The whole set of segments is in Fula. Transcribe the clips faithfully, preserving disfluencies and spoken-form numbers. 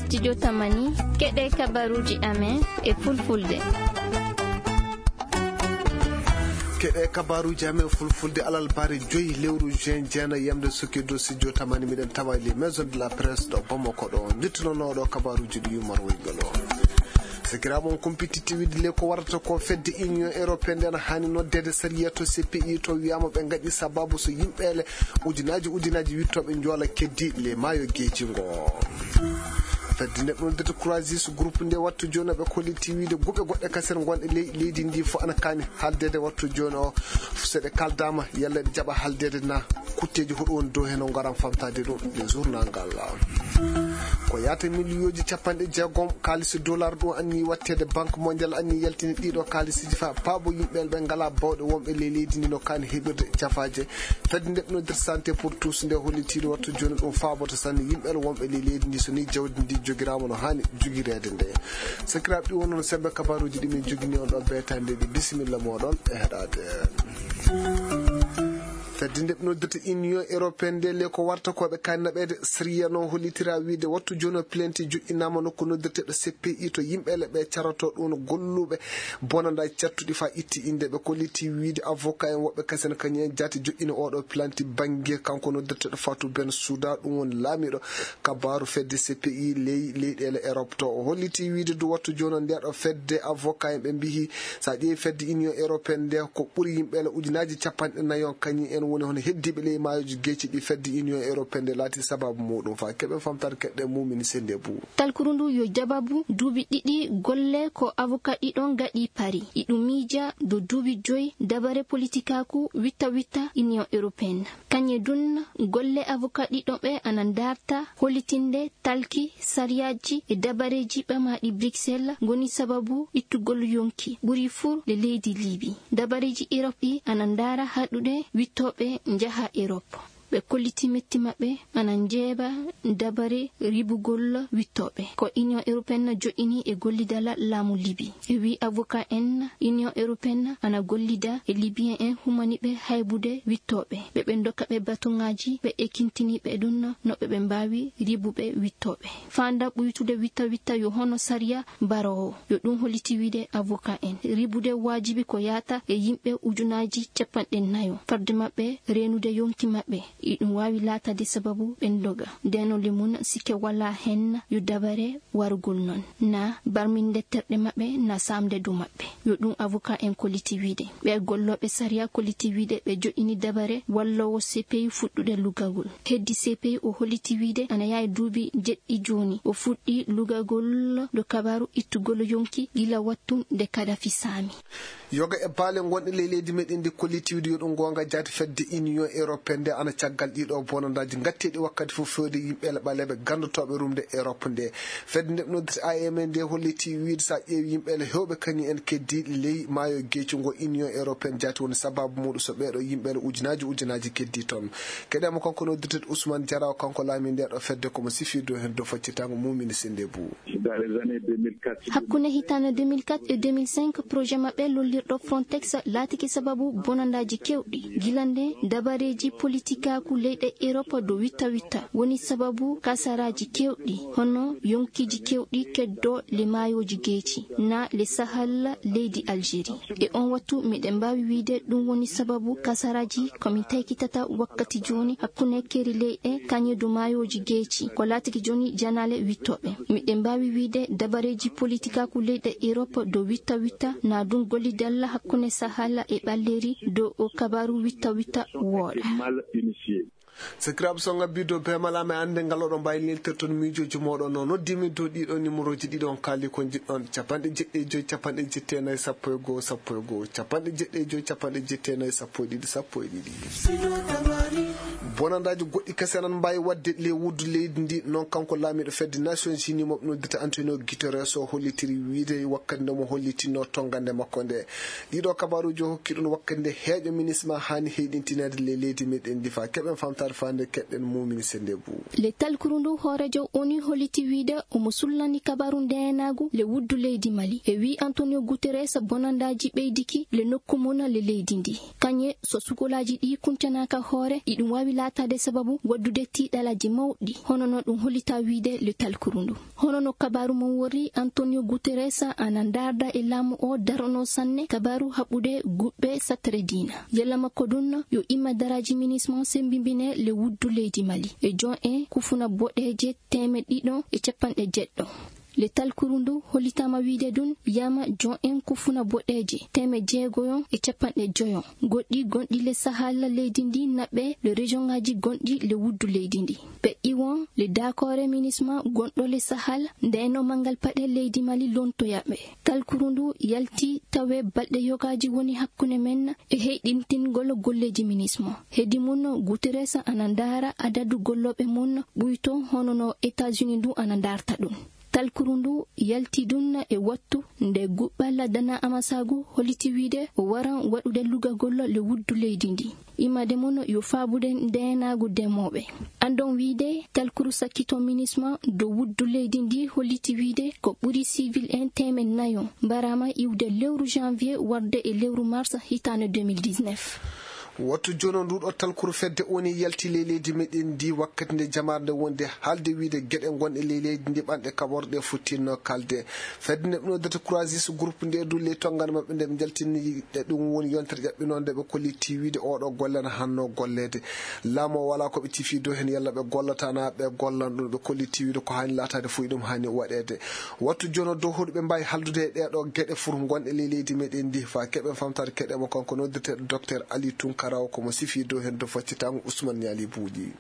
studio Tamani keɗe kabaruji amen e fulfulde. keɗe kabaruji amen fulfulde alal bare joyi lewru juin jeena yamde sukki do studio Tamani miɗen tawa les maison de la presse ɗo Bamako ɗo dittonoɗo kabaruji ɗi yumar woygol o sikiraɓon compétitivité le ko warata ko fedde union européenne nden hani noddede sariya to C P I to wiyama ɓe gaɗi sababu so yimɓele ujunaji ujunaji wittoɓe joola keddi le maayo geeji ngo fedde neɗɗo dete croisis groupe nde wattu joni ɓe kolliti wiide guɓe goɗɗe kasere gonɗe leydi ndi fo ana kani haaldede wattu joni o seɗe kaldama yalla ɗe jaɓa haaldede na kutteji hoɗo woni dow hen o garan famtade ɗum le journal ngal ko yata million capanɗe jeegom kalisi dollar ɗum anni wattede banque mondial anni yaltini ɗiɗo kalisiji fa paabo yimɓeɓe ɓe ngala bawɗe wonɓe le leydi ndi no kani heɓirde jafaje fedde ndeɓno nder santé pour tous nde hollitiɗo wattu joni ɗum faaboto sanne yimɓeɓe wonɓe le leydi ndi so ni jawdi ndi jogirama no hani jogirede nde sakiraɓe ɗi wonnoon sembe kabaruji ɗi min jogini on ɗo betande ɗi bisimilla moɗon e heɗade fedde nde noddata union européenne nde le ko warta koɓe kannaɓede sériya noon hollitira wiide wattu joni plainte joƴƴinama nokku noddateɗo C P I to yimɓele ɓe caroto ɗum golluɓe bonandaji cattuɗi fa itti inde ɓe kolliti wiide avocat en woɓɓe kasen kañum jati joƴƴini oɗo plainte banggue kanko noddateɗo Fatou Bensouda ɗum woni laamiɗo kabaru fedde C P I ley leyɗele Europe to o holliti wiide du wattu joni ndeɗo fedde avocat en ɓe mbihi sa ƴeewi fedde union européenne nde ko ɓuuri yimɓele ujunaji capanɗe nayon kañum en woni hono heddiɓe ley maayoji geeci ɗi fedde union européenne nde laati sababu muɗum fa keɓe famtade keɗɗe mumini sende bou talkurundu yo jababu duuɓi ɗiɗi golle ko avocat ɗiɗon gaɗi pari iɗum miija do duuɓi joyi dabare politikaku witta witta union européenne kañe dun golle avocat ɗiɗon ɓe anan darta hollitinde talki sariyaji e dabareji ɓamaɗi Bruxelles goni sababu ittugol yonki ɓuri fur le leydi Libi dabareji Europe ɗi anan dara haɗuɗe wittoɓe njaha Europe ɓe kolliti metti maɓɓe anan jeeba dabare ribugol wittoɓe ko union européenne joƴini e gollidala laamu Libi e wi avocat en union européenne ana gollida e libyen en humaniɓe haybude wittoɓe ɓe ɓe dokka ɓe batoŋaji ɓe ekkintiniɓe ɗum no ɓe ɓe mbawi ribuɓe wittoɓe fanda ɓuytude witta witta yo hono sariya barowo yo ɗum holliti wiide avocat en ribude wajibi ko yata e yimɓe ujunaji capanɗe nayo farde maɓɓe renude yonki maɓɓe iɗum wawi latade sababu ɓen doga ndeno limun sike wala hen yo dabare warugol non na barminde terɗe maɓɓe na samde du maɓɓe yo ɗum avocat en kolliti wiide ɓe golloɓe sariya kolliti wiide ɓe joƴini dabare wallowo C P I fuɗɗude lugagol heddi C P I o holliti wiide ana yawi duuɓi jeɗɗi joni o fuɗɗi lugagol do kabaru ittugol yonki gila wattu nde Kadafi saami yoga e baale gonɗe ley leydi meɗen ndi kolliti wiide yo ɗum gonga jaati fedde union européenne nde ana caggal ɗiɗo bonandaji gatteɗi wakkati fof fewde yimɓele ɓaleɓe gandutoɓe rumde Europe nde fedde nde noddete A M nde holliti wiide sa ƴeewi yimɓele hewɓe kañum en keddi ley maayo geeci ngo union européenne jaati woni sababu muɗum so ɓeɗo yimɓele ujunaji ujunaji keddi toon keɗema kanko noddeteɗo Ousmane Diaraw kanko laami ndeɗo fedde komo sifi dow hen dow faccitago mumini sinde bou hakkune hitande deux mille quatre et deux mille cinq projet maɓɓe lollirɗo Frontex laatiki sababu bonandaji kewɗi gilande dabareji politikaku leyɗe Europe do witta witta woni sababu kasaraji kewɗi hono yonkiji kewɗi keddo le mayoji geeci na le Sahel leydi Algérie e on wattu miɗen mbawi wiide ɗum woni sababu kasaraji komin taykitata wakkati joni hakkune keri leyɗe kañe do mayoji geeci ko laatiki joni janale wittoɓe miɗen mbawi wiide dabareji politikaku leyɗe Europe do witta witta na ɗum gollidalla hakkune Sahel e ɓalleri do o kabaru witta witta wooɗa sakiraɓe so ngabbi dow bemalama e ande ngal oɗo mbawi leltere toon miijoji moɗon no noddimi dow ɗiɗo numéro ji ɗiɗon kalli ko jiɗɗon capanɗe jeɗɗe joyi capanɗe jetti nayyi sappo e goho sappo e goho capanɗe jeɗɗe joyi capanɗe jetti nayyi sappo e ɗiɗi sappo e ɗiɗi bonandaji goɗɗi kese nan mbawi wadde le wuddu leydi ndi noon kanko laamiɗo fedde Nations Unies moɓe noddita Antonio Guterres o hollitiri wiide wakkati nde mo hollitino tongande makko nde ɗiɗo kabaruji o hokki ɗum wakkati nde heeƴo ministre ma hani heyɗintinede le leydi meɗen ndi fa keɓen fam famtar fande kedden mumini sende bu le talkurundu horejo oni holiti wida o musullani kabaru ndenagu le wuddu leydi Mali e wi Antonio Guterres bonandaji beydiki le nokkumuna le leydi ndi kanye so sukolaji di kuntanaka hore idum wawi latade sababu waddude tidalaji mawdi hono no dum holita wide le talkurundu hono no kabaru mon wori Antonio Guterres anandarda e lamu o darono sanne kabaru habude gubbe satredina yalla makko dunno yo imma daraji ministre sembimbine le wuddu leydi Mali e jon en kufuna bodeje teme didon e capande jeddo le talkurundu holitama wide dun yama jon en kufuna bodeje teme jeegoyon e capande joyon goddi gondi le sahal leydi ndi nabbe le region ngaji gondi le wuddu leydi ndi be iwon le d'accord ministre gondo le sahal ndeno mangal pade leydi Mali lonto yabe talkurundu yalti tawe balde yogaji woni hakkune men e heydintin gol golleji ministre hedi mun Guterres anandara adadu gollobe mun buyto hono no États-Unis du anandarta dun talkurundu yalti dunna e wattu nde gubballa dana amasagu holiti wide o waran wadude luga gollo le wuddu leydi ndi imade mono yo faabude ndenagu demobe andon wide talkuru sakito ministre do wuddu leydi ndi holiti wide ko buri civil en temen nayon barama iwde lewru janvier warde e lewru mars hitane deux mille dix-neuf wattu jono ndudo talkuru fedde oni yalti leydi medin di wakkati nde jamarde wonde halde wiide gede gonde leydi ndi bande kaborde futtinno kalde fedde no data croisis groupe nde du le tongan mabbe nde jaltini de dum woni yontere jabbinonde be kolliti wiide odo gollana hanno gollede lamo wala ko be tifi do hen yalla be gollata na be gollan dum be kolliti wiide ko hani latade fu dum hani wadede wattu jono do hodu be mbay haldude de do gede fur gonde leydi medin di fa kebe famtar kede mo konko no dete docteur Ali Tunkara raw ko mo sifi do hen do faccitam Ousmane Niali Buudi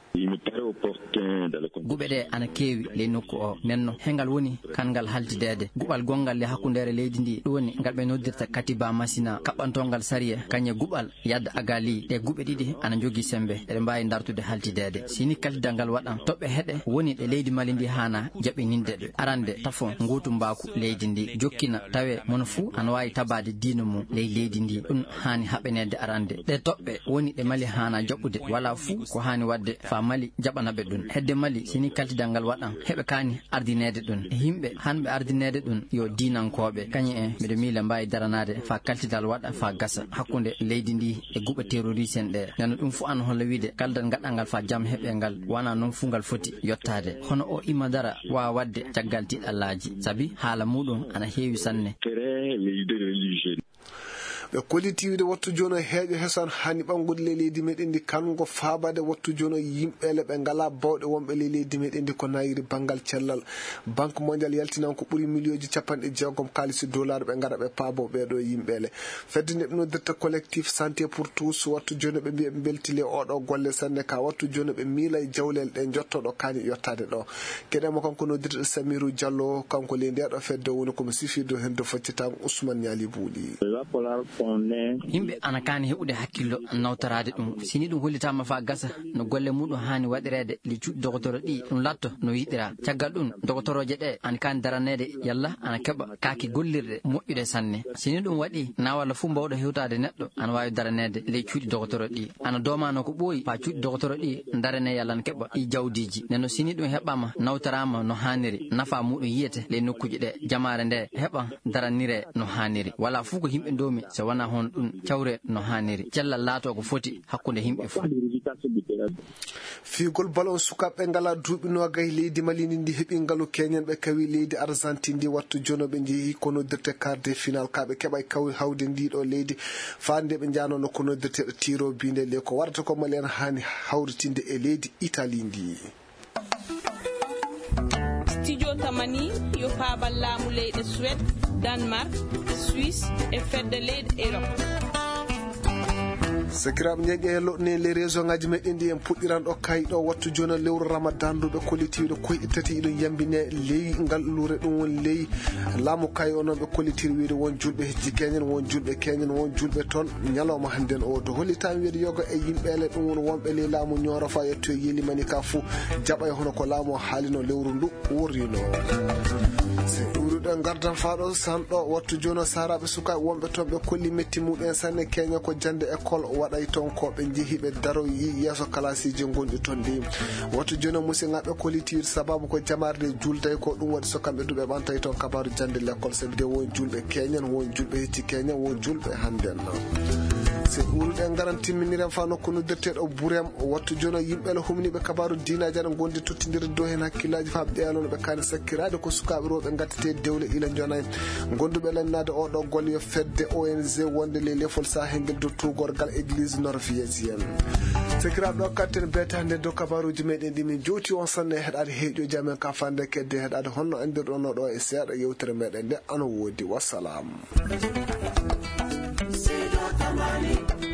gube de ana kewi le nokku o menno hengal woni kangal haltidede gubal gongal le hakundere leydi ndi woni ngal be noddirta katiba masina kabantongal sariya kanye gubal yadda agali de gube didi ana jogi sembe e mbaayi dartude haltidede sini kaldangal wadan tobbe hede woni de leydi Mali ndi hana jabininde de arande tafon ngutu mbaku leydi ndi jokkina tawe mon fu an wayi tabade dino mu leydi ndi dun hani habenede arande de tobbe woni de Mali hana jabbude wala fu ko hani wadde fa Mali jabana be dun hedde Mali sini kaltidangal wadan hebe kani ardinede dun himbe hanbe ardinede dun yo dinankobe kanye en be mila mbay daranade fa kaltidal wada fa gasa hakkunde leydi ndi e gube terroristen de nana dum fu an holla wiide kaldan ngadangal fa jam hebe ngal wana non fungal foti yottade hono o imadara wa wadde tagalti Allaji sabi hala mudum ana heewi sanne be kolitiwde wattu jono heejo hesan hani bangude leydi meden di kango faabade wattu jono yimbele be ngala bawde wonbe leydi meden di ko nayiri bangal cellal banque mondial yaltinan ko buri milioji capande jeegom kalisi dollar be ngara be paabo be do yimbele fedde no detta collectif santé pour tous wattu jono be be beltile odo golle sanne ka wattu jono be milay jawlel de jottodo kani yottade do kedemo kanko no detta Samirou Diallo kanko le ndedo fedde woni ko sifi do hen do faccitam Ousmane Niali Buudi himbe ana kani hebude hakkillo nawtarade dum sini dum hollitama fa gasa no golle mudum hani wadirede li cuudi docteur di dum latto no yidira tagal dum docteurje de an kan daranede yalla ana keba kaaki gollirde moƴƴude sanne sini dum wadi na wala fu mbawdo hewtade neddo an wawi daranede li cuudi docteur di ana domano ko boyi fa cuudi docteur di darane yalla an keba i jawdiji neno sini dum hebama nawtarama no haniri nafa mudum yiyete le nokkuje de jamaare de heba daranire no haniri wala fu ko himbe domi so wana hon dun cawre no haniri jalla laato ko foti hakkunde himbe fu figol ballon sukabe ngala duubi no gay leydi Mali ndi hebi ngalu Kenyan be kawi leydi Argentine ndi wattu jono be jehi kono dirte quart de final kabe kebay kawi hawde ndi do leydi fande be jano no kono dirte tiro binde le ko warta ko malen hani hawritinde e leydi Italy ndi studio tamani yo faabal laamu leydi Suède Denmark Suisse e fedde leydi Europe Sekram nyege lo ne le réseau ngaji medin di en puddiran do kay do wattu jona lewru Ramadan do be kolitiido koy tati do yambine ley ngal lure dum won ley lamu kay onon be kolitiir wiide won julbe hejji Kenyan won julbe Kenyan won julbe ton nyaloma handen o do holitan wiide yoga e yimbele dum won wonbe le lamu nyoro fa yetto yeli manika fu jabay hono ko lamu halino lewru ndu worino gardan faado sando wattu jono sarabe suka wonbe ton be kolli metti muden sanne Kenya ko jande école waɗay ton ko ɓe jeehi ɓe daro yi yeeso kalasiji gonɗi toon ndi woto joni musidɓe kolitir sababu ko jamarde julday ko ɗum waɗi so kamɓe duɓe ɓantay toon kabaru jande l'école sabi de won julɓe keñen won julɓe hetti keñen won julɓe handen se ɓuruɗe garan timminiren fa nokku noddirteɗo ɓuurem wattu joni yimɓe le humniɓe kabaru dinaji aɗa gondi tottidiri dow hen hakkillaji fa ɓeyanono ɓe kani sakkirade ko sukaɓe rewɓe gattete dewle ila jonayi gonduɓe lannade oɗo golle yo fedde O N G wonde le lefol sahengel do tugorgal église norvégienne sekiraɓe ɗo katten betande dow kabaruji meɗen ɗi min jowti on sanne heɗade heeƴo jamen ka fande kedde heɗade honno andirɗono ɗo e seeɗa yewtere meɗen nde ano woodi wassalam. Tamani